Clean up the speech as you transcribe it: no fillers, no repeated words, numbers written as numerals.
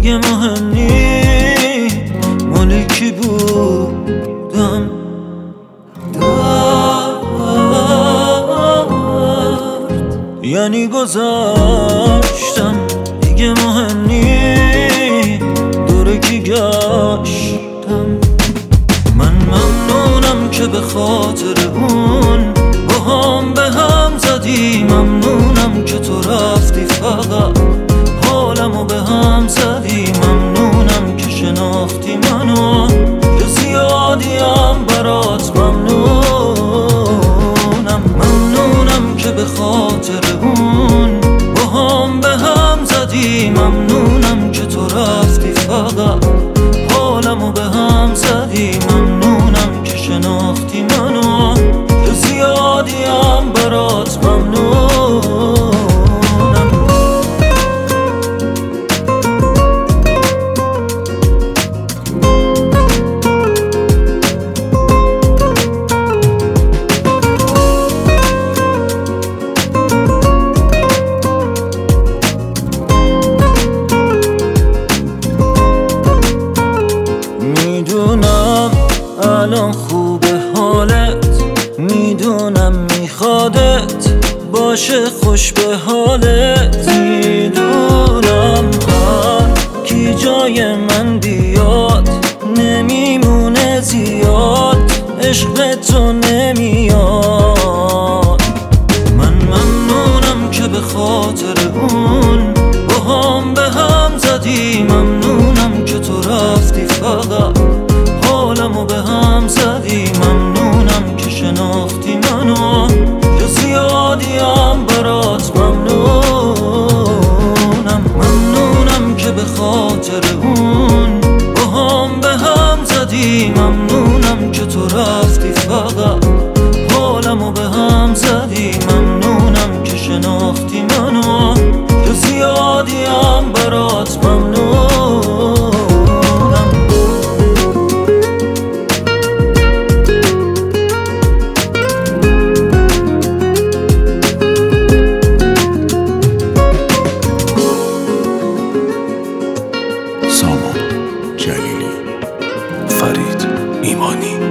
دیگه مهم نی مال کی بودم. یعنی گذاشتم دیگه مهم نی دور کی گشتم. من ممنونم که به خاطر اون با هم به هم زدی، ممنونم که تو رفتی فقط حالمو به هم زدی، ممنونم که شناختی منو که زیادیم برات ممنونم. ممنونم که به خاطر اون با هم به هم زدی، ممنونم که تو رفتی فقط حالمو به هم زدی، ممنونم که شناختی منو که زیادیم برات ممنونم. میدونم الان خوبه حالت، میدونم میخوادت باشه خوش به حالت، میدونم هر کی جای من بیاد نمیمونه زیاد، عشق تو نمیاد. من ممنونم که به خاطر اون با هم به هم زدی، ممنونم که تو رفتی فقط حالمو به هم زدی، ممنونم که شناختی منو که زیادیم برات ممنونم. ممنونم که به خاطر اون با هم به هم زدی، ممنونم که تو رفتی فقط حالمو به هم زدی، ممنونم که شناختی منو که زیادیم برات ممنونم. سامان جلیلی، فرید ایمانی.